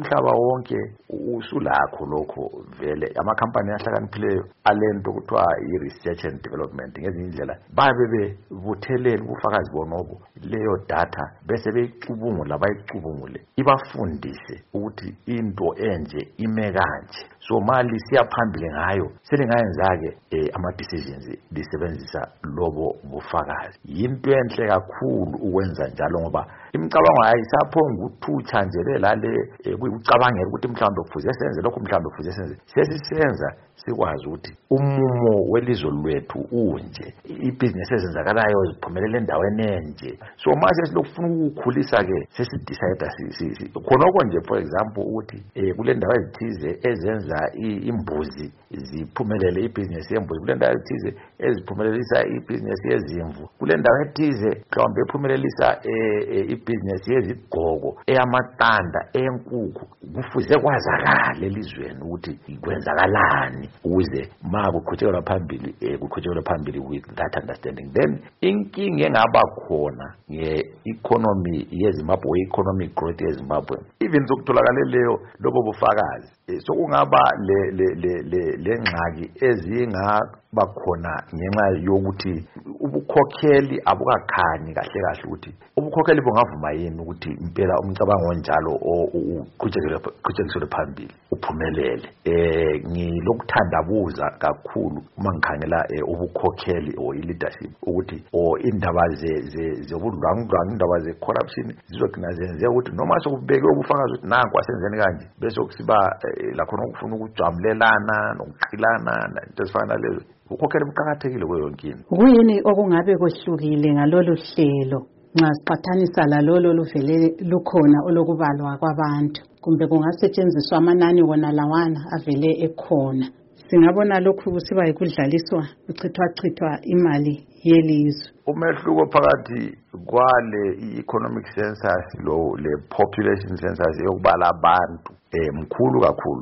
umhlaba wonke usulakho lokho vele amakhampani ahlakaniphileyo alento kuthiwa i-research and development ngezinye indlela babe bebuthelela ubufakazi bonobo leyo data bese beyicubungula bayicubungule ibafundise ukuthi into enje ime kanje so mali siyaphambili ngayo selingayenza-ke ama-decisions lisebenzisa lobo bufakazi. Yinto enhle kakhulu ukwenza njalo ngoba imicabango ayisaphonga ukuthutsha nje lelale kuyucabangela ukuthi mhlawumbe kufuze senze lokho mhlawumbe kufuze senze sesisenza sikwazi ukuthi umumo welizwe lwethu unje ibhizinesi ezenzakalayo ziphumelele endaweni enje so manje silokufuna ukukhulisa-ke sesidecide khonoko nje for example ukuthi kule ndawo ezithize ezenza imbuzi ziphumelele ibhizinesi yembuzi kule ndawo ezithize eziphumelelisa ibhizinesi yezimvu kule ndawo ethize mhlawumbe ephumelelisa ibhizinesi yezigqoko eyamaqanda eyenkukhu kufuze kwazakala elizweni ukuthi kwenzakalani ukuze ma kuqhutshekela phambili with that understanding. Then inkinga engaba khona nge-economy yeZimbabwe, economic growth yeZimbabwe even zokutholakala leyo lobo bufakazi sokungaba le ngxaki ezingaba khona ngenxa yokuthi ubukhokheli abukakhanyi kahle ukuthi ubukhokheli bungavuma yini ukuthi impela umcabango onjalo uqhutshekiswe phambili uphumelele. Ngilokuthandabuza kakhulu uma ngikhangela ubukhokheli or leadership ukuthi indaba zobudlwangudlwangu indaba ze-corruption zizogcina zenze ukuthi noma sokubekwe ubufakazi ukuthi nanku asenzeni kanje bese kusiba lakhona ukufuna ukujamulelana nokuqhilana into ezifana nalezo. Ukhokheli buqakathekile kweyo nkinga. Kuyini okungabe kwehlukile ngalolu hlelo nxa siqhathanisa lalolo luvele lukhona olokubalwa kwabantu kumbe kungasetshenziswa amanani wona lawana avele ekhona? Singabona lokhu kusiba yikudlaliswa uchithwa imali yelizwe. Umehluko phakathi kwale i-economic census le population census yokubala abantu mkhulu kakhulu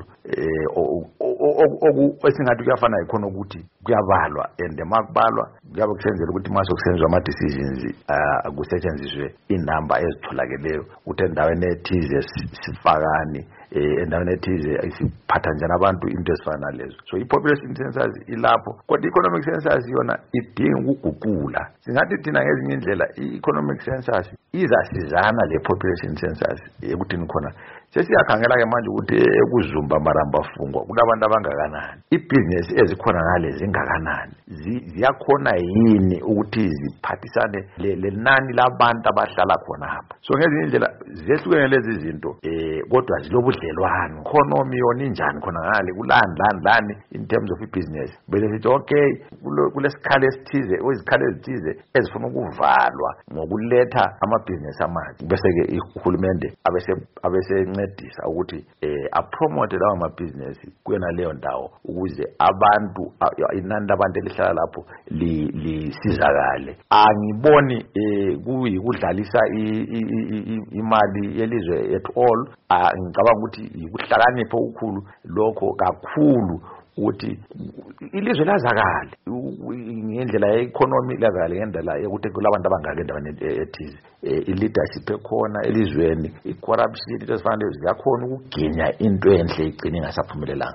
esingathi kuyafana ikhona ukuthi kuyabalwa and makubalwa kuyabe kusenzela ukuthi mase kusenziwa ama-decisions kusetshenziswe inamba ezitholakeleyo ukuthi endaweni ethize sifakani endaweni ethize isiphatha njani abantu into ezifana nalezo. So i-population census ilapho kodwa i-economic census yona idinga ukuguqula. Singathi thina ngezinye indlela i-economic census izasizana le population census ekuthini khona sesiyakhangela-ke manje ukuthi ekuzumba maramba fungwa kunabantu abangakanani, ibhizinesi ezikhona ngale zingakanani, ziyakhona yini ukuthi ziphathisane lenani labantu abahlala khonapha. So ngezinye indlela zehlukene lezi zinto kodwa zilobudlelwano. Economy yona injani khona ngale kulani in terms of business bese sithi okay kulesikhala esithize izikhala ezithize ezifuna ukuvalwa ngokuletha amabhizinesi amathi bese-ke uhulumende abesencedisa ukuthi apromote lawo mabhizinesi kuyona leyo ndawo ukuze abantu inani labantu elihlala lapho lisizakale. Angiboni kuyikudlalisa imali yelizwe at all. Ngicabanga ukuthi yikuhlakanipha okukhulu lokho kakhulu ukuthi ilizwe lazakale ngendlela ye-economy lazakale ngendlela yokuthi kulabantu abangaka endaweni ethize i-leadership ekhona elizweni, i-corruption into ezifana ziyakhona ukuginya into enhle igcine ingasaphumelelanga.